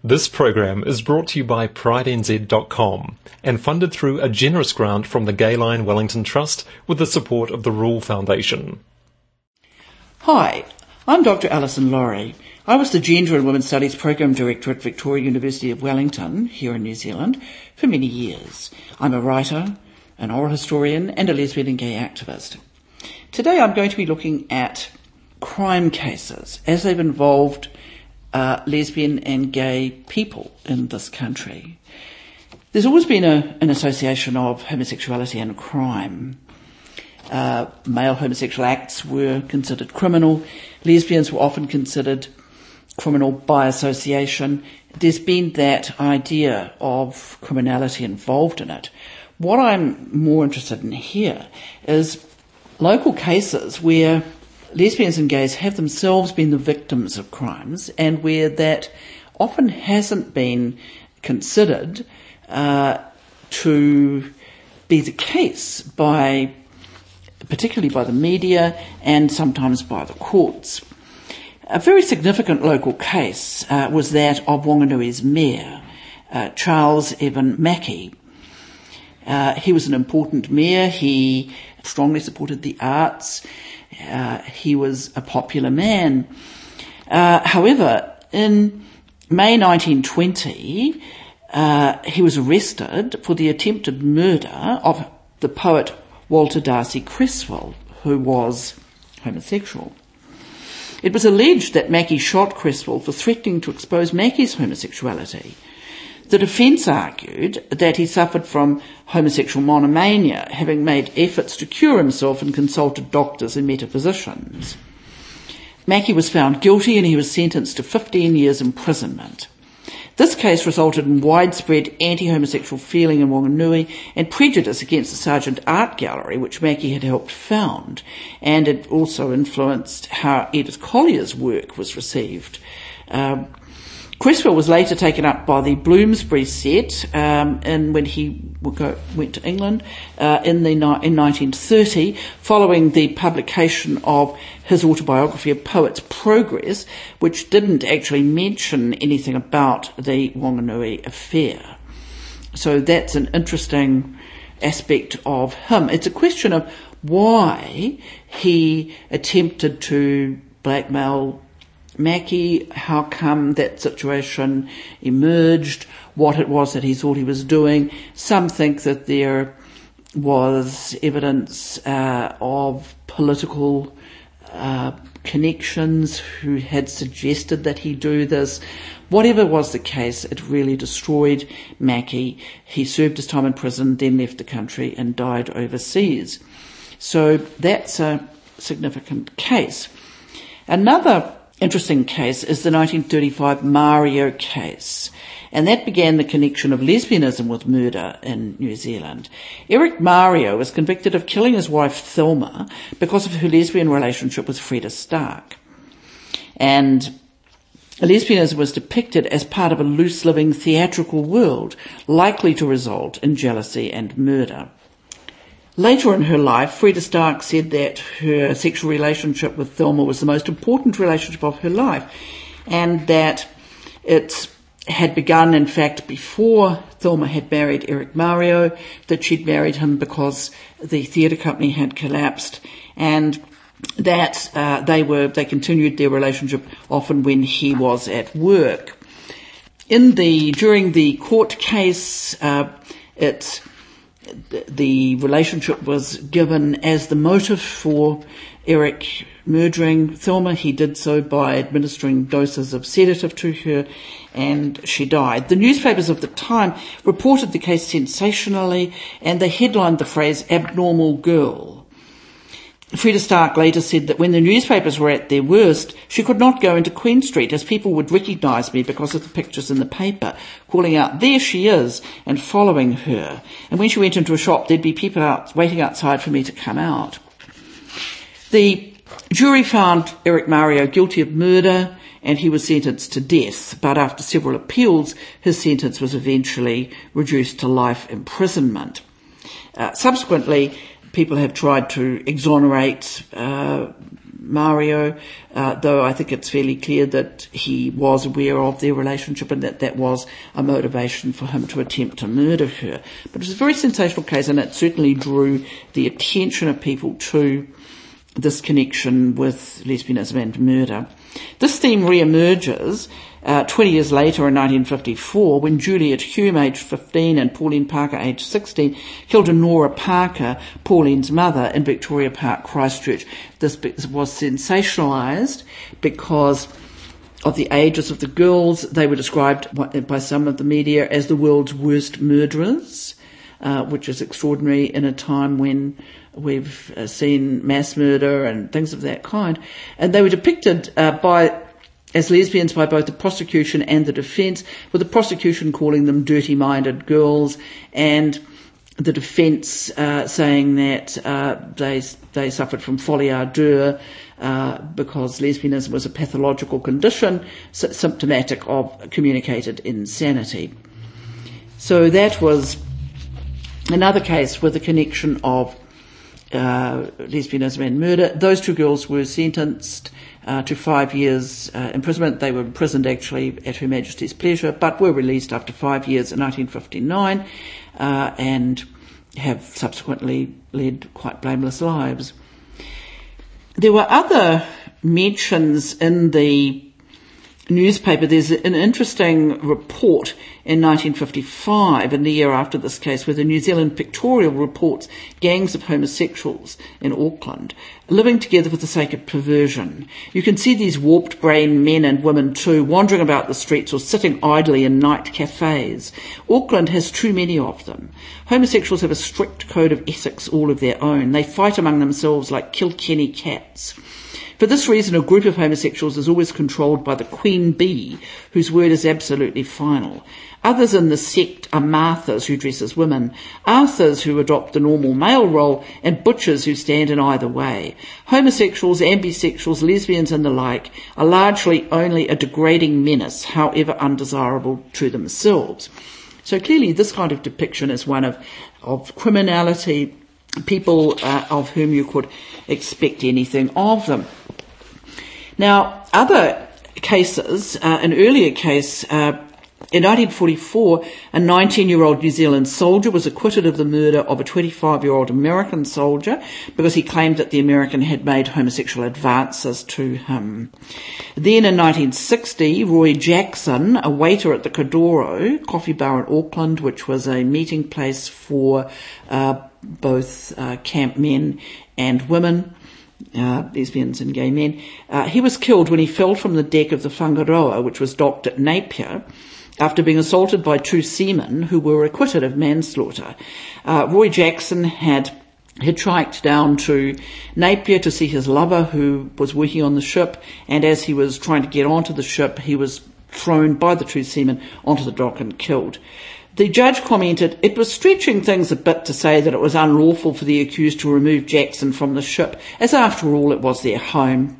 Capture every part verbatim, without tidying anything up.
This program is brought to you by Pride N Z dot com and funded through a generous grant from the Gayline Wellington Trust with the support of the Rule Foundation. Hi, I'm Doctor Alison Laurie. I was the Gender and Women's Studies Program Director at Victoria University of Wellington, here in New Zealand, for many years. I'm a writer, an oral historian, and a lesbian and gay activist. Today I'm going to be looking at crime cases as they've involved uh, lesbian and gay people in this country. There's always been a, an association of homosexuality and crime. Uh, male homosexual acts were considered criminal. Lesbians were often considered criminal by association. There's been that idea of criminality involved in it. What I'm more interested in here is local cases where lesbians and gays have themselves been the victims of crimes and where that often hasn't been considered uh, to be the case by, particularly by the media and sometimes by the courts. A very significant local case uh, was that of Wanganui's mayor, uh, Charles Evan Mackie. Uh, he was an important mayor. He strongly supported the arts. Uh, he was a popular man. Uh, however, in May nineteen twenty, uh, he was arrested for the attempted murder of the poet Walter Darcy Cresswell, who was homosexual. It was alleged that Mackie shot Cresswell for threatening to expose Mackie's homosexuality. The defence argued that he suffered from homosexual monomania, having made efforts to cure himself and consulted doctors and metaphysicians. Mackie was found guilty and he was sentenced to fifteen years imprisonment. This case resulted in widespread anti-homosexual feeling in Wanganui and prejudice against the Sargent Art Gallery, which Mackie had helped found, and it also influenced how Edith Collier's work was received. Um, Cresswell was later taken up by the Bloomsbury set um, and when he went to England uh, in, the, in nineteen thirty, following the publication of his autobiography, A Poet's Progress, which didn't actually mention anything about the Wanganui affair. So that's an interesting aspect of him. It's a question of why he attempted to blackmail Mackie, how come that situation emerged, what it was that he thought he was doing. Some think that there was evidence uh, of political uh, connections who had suggested that he do this. Whatever was the case, it really destroyed Mackie. He served his time in prison, then left the country and died overseas. So that's a significant case. Another interesting case is the nineteen thirty-five Mario case, and that began the connection of lesbianism with murder in New Zealand. Eric Mario was convicted of killing his wife Thelma because of her lesbian relationship with Freda Stark. And lesbianism was depicted as part of a loose-living theatrical world, likely to result in jealousy and murder. Later in her life, Freda Stark said that her sexual relationship with Thelma was the most important relationship of her life, and that it had begun, in fact, before Thelma had married Eric Mario, that she'd married him because the theatre company had collapsed, and that uh, they were they continued their relationship often when he was at work. In the during the court case, uh, it. The relationship was given as the motive for Eric murdering Thelma. He did so by administering doses of sedative to her, and she died. The newspapers of the time reported the case sensationally, and they headlined the phrase "abnormal girl." Freda Stark later said that when the newspapers were at their worst, she could not go into Queen Street as people would recognise me because of the pictures in the paper, calling out, "There she is," and following her. And when she went into a shop, there'd be people out waiting outside for me to come out. The jury found Eric Mario guilty of murder and he was sentenced to death, but after several appeals, his sentence was eventually reduced to life imprisonment. Uh, subsequently, people have tried to exonerate uh, Mario, uh, though I think it's fairly clear that he was aware of their relationship and that that was a motivation for him to attempt to murder her. But it was a very sensational case, and it certainly drew the attention of people to this connection with lesbianism and murder. This theme re-emerges uh, twenty years later in nineteen fifty-four when Juliet Hume, aged fifteen, and Pauline Parker, aged sixteen, killed Nora Parker, Pauline's mother, in Victoria Park, Christchurch. This was sensationalised because of the ages of the girls. They were described by some of the media as the world's worst murderers, uh, which is extraordinary in a time when we've uh, seen mass murder and things of that kind. And they were depicted uh, by as lesbians by both the prosecution and the defence, with the prosecution calling them dirty-minded girls, and the defence uh, saying that uh, they they suffered from folie à deux uh, because lesbianism was a pathological condition symptomatic of communicated insanity. So that was another case with the connection of uh, lesbianism and murder. Those two girls were sentenced uh, to five years uh, imprisonment. They were imprisoned actually at Her Majesty's pleasure, but were released after five years in nineteen fifty-nine uh, and have subsequently led quite blameless lives. There were other mentions in the newspaper. There's an interesting report in nineteen fifty-five, in the year after this case, where the New Zealand Pictorial reports gangs of homosexuals in Auckland living together for the sake of perversion. You can see these warped-brained men and women too wandering about the streets or sitting idly in night cafes. Auckland has too many of them. Homosexuals have a strict code of ethics all of their own. They fight among themselves like Kilkenny cats. For this reason, a group of homosexuals is always controlled by the queen bee, whose word is absolutely final. Others in the sect are Marthas, who dress as women, Arthurs, who adopt the normal male role, and butchers, who stand in either way. Homosexuals, ambisexuals, lesbians and the like are largely only a degrading menace, however undesirable to themselves. So clearly this kind of depiction is one of, of criminality, people uh, of whom you could expect anything of them. Now, other cases, uh, an earlier case, uh, in nineteen forty-four, a nineteen-year-old New Zealand soldier was acquitted of the murder of a twenty-five-year-old American soldier because he claimed that the American had made homosexual advances to him. Then in nineteen sixty, Roy Jackson, a waiter at the Kodoro coffee bar in Auckland, which was a meeting place for uh, both uh, camp men and women, Uh, lesbians and gay men. Uh, he was killed when he fell from the deck of the Whangaroa, which was docked at Napier, after being assaulted by two seamen who were acquitted of manslaughter. Uh, Roy Jackson had hitchhiked down to Napier to see his lover, who was working on the ship, and as he was trying to get onto the ship, he was thrown by the two seamen onto the dock and killed. The judge commented, it was stretching things a bit to say that it was unlawful for the accused to remove Jackson from the ship, as after all it was their home.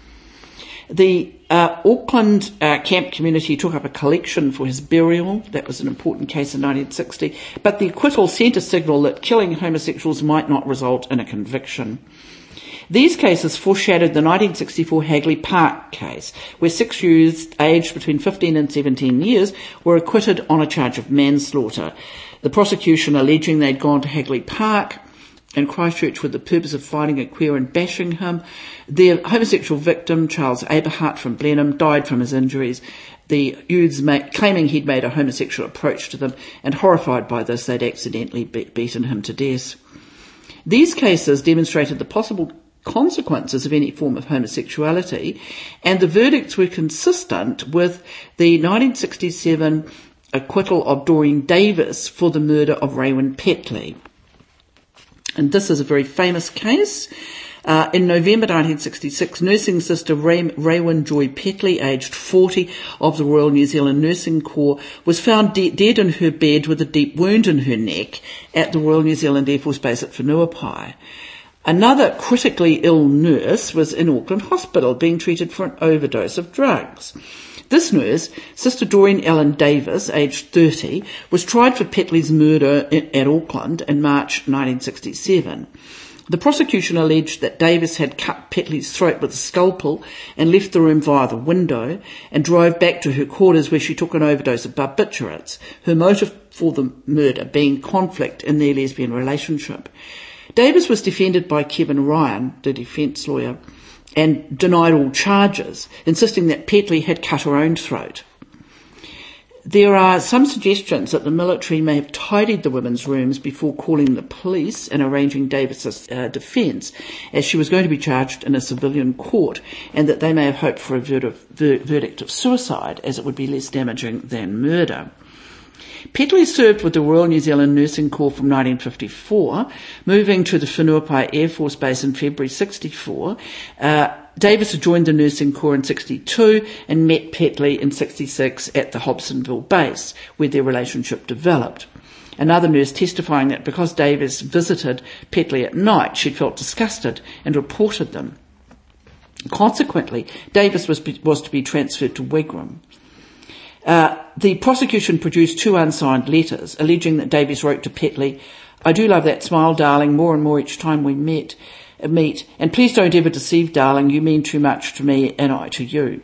The uh, Auckland uh, camp community took up a collection for his burial. That was an important case in nineteen sixty, but the acquittal sent a signal that killing homosexuals might not result in a conviction. These cases foreshadowed the nineteen sixty-four Hagley Park case, where six youths aged between fifteen and seventeen years were acquitted on a charge of manslaughter. The prosecution alleging they'd gone to Hagley Park in Christchurch with the purpose of finding a queer and bashing him. The homosexual victim, Charles Aberhart from Blenheim, died from his injuries. The youths ma- claiming he'd made a homosexual approach to them, and horrified by this, they'd accidentally be- beaten him to death. These cases demonstrated the possible consequences of any form of homosexuality, and the verdicts were consistent with the nineteen sixty-seven acquittal of Doreen Davis for the murder of Raewyn Petley. And this is a very famous case. Uh, in November nineteen sixty-six, nursing sister Ray- Raewyn Joy Petley, aged forty, of the Royal New Zealand Nursing Corps, was found de- dead in her bed with a deep wound in her neck at the Royal New Zealand Air Force Base at Whenuapai. Another critically ill nurse was in Auckland Hospital being treated for an overdose of drugs. This nurse, Sister Doreen Ellen Davis, aged thirty, was tried for Petley's murder in, at Auckland in March nineteen sixty-seven. The prosecution alleged that Davis had cut Petley's throat with a scalpel and left the room via the window and drove back to her quarters where she took an overdose of barbiturates, her motive for the murder being conflict in their lesbian relationship. Davis was defended by Kevin Ryan, the defence lawyer, and denied all charges, insisting that Petley had cut her own throat. There are some suggestions that the military may have tidied the women's rooms before calling the police and arranging Davis's uh, defence, as she was going to be charged in a civilian court, and that they may have hoped for a ver- ver- verdict of suicide, as it would be less damaging than murder. Petley served with the Royal New Zealand Nursing Corps from nineteen fifty-four, moving to the Whenuapai Air Force Base in February sixty-four. Uh, Davis had joined the Nursing Corps in sixty-two and met Petley in sixty-six at the Hobsonville base, where their relationship developed. Another nurse testifying that because Davis visited Petley at night, she'd felt disgusted and reported them. Consequently, Davis was, was to be transferred to Wigram. Uh, the prosecution produced two unsigned letters alleging that Davis wrote to Petley, "I do love that smile, darling, more and more each time we met, uh, meet, and please don't ever deceive, darling, you mean too much to me and I to you."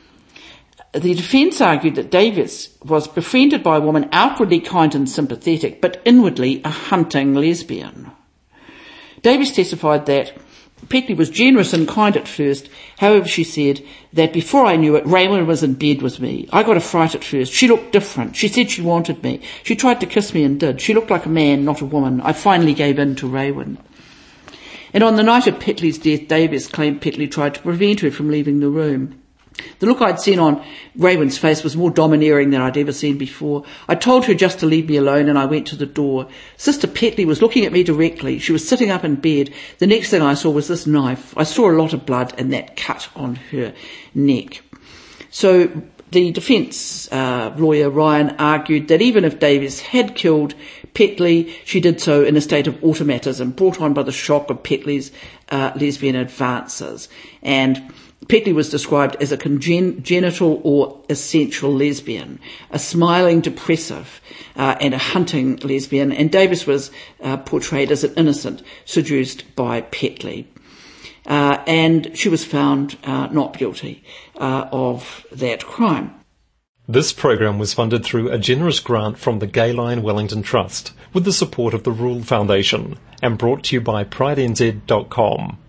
The defence argued that Davis was befriended by a woman outwardly kind and sympathetic, but inwardly a hunting lesbian. Davis testified that Petley was generous and kind at first. However, she said that before I knew it, Raywin was in bed with me. I got a fright at first. She looked different. She said she wanted me. She tried to kiss me and did. She looked like a man, not a woman. I finally gave in to Raywin. And on the night of Petley's death, Davis claimed Petley tried to prevent her from leaving the room. The look I'd seen on Raywin's face was more domineering than I'd ever seen before. I told her just to leave me alone and I went to the door. Sister Petley was looking at me directly. She was sitting up in bed. The next thing I saw was this knife. I saw a lot of blood and that cut on her neck. So the defence uh, lawyer Ryan argued that even if Davis had killed Petley, she did so in a state of automatism brought on by the shock of Petley's uh, lesbian advances. And Petley was described as a congenital or essential lesbian, a smiling depressive uh, and a hunting lesbian, and Davis was uh, portrayed as an innocent seduced by Petley. Uh, and she was found uh, not guilty uh, of that crime. This program was funded through a generous grant from the Gayline Wellington Trust with the support of the Rule Foundation and brought to you by pride n z dot com.